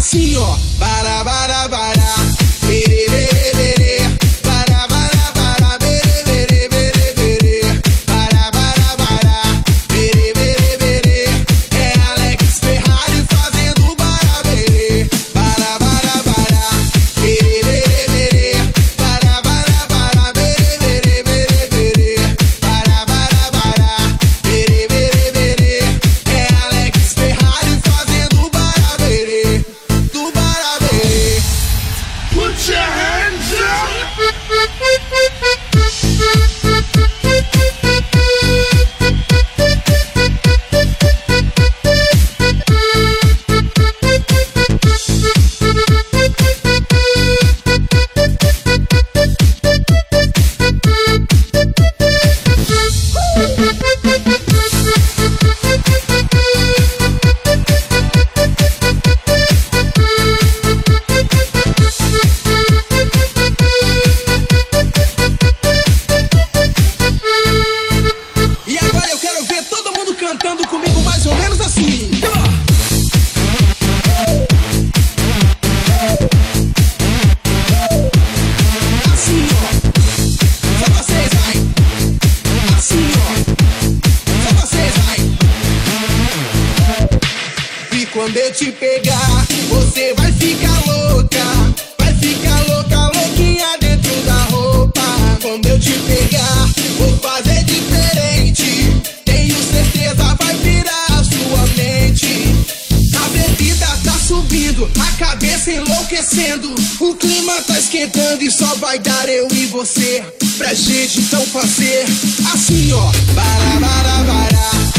assim, ó. Bara, bara, bara. Bere, bere, bere. Bara, bara, bara. Bere, bere, bere, bere. Bara, bara, bara. Bere, bere, bere. É Alex Ferrari fazendo bara, bere. Bara, bara, bara. Bere, bere, bere. Bara, bara, bara. Bere, bere, bere, bere. Bara, bara, bara. Bere, bere, bere. É Alex Ferrari fazendo bara, bere. Do bara, bere. Put your hands up! E agora eu quero ver todo mundo cantando comigo mais ou menos assim. Assim, ó. Só vocês, vai. Assim, ó. Só vocês, vai. E quando eu te pegar, você vai ficar louca. Vai ficar louca, louquinha dentro da roupa. Quando eu te pegar, vou fazer diferente. Tenho certeza vai virar a sua mente. A bebida tá subindo, a cabeça enlouquecendo. O clima tá esquentando e só vai dar eu e você. Pra gente então fazer assim, ó. Bara, bara, bara.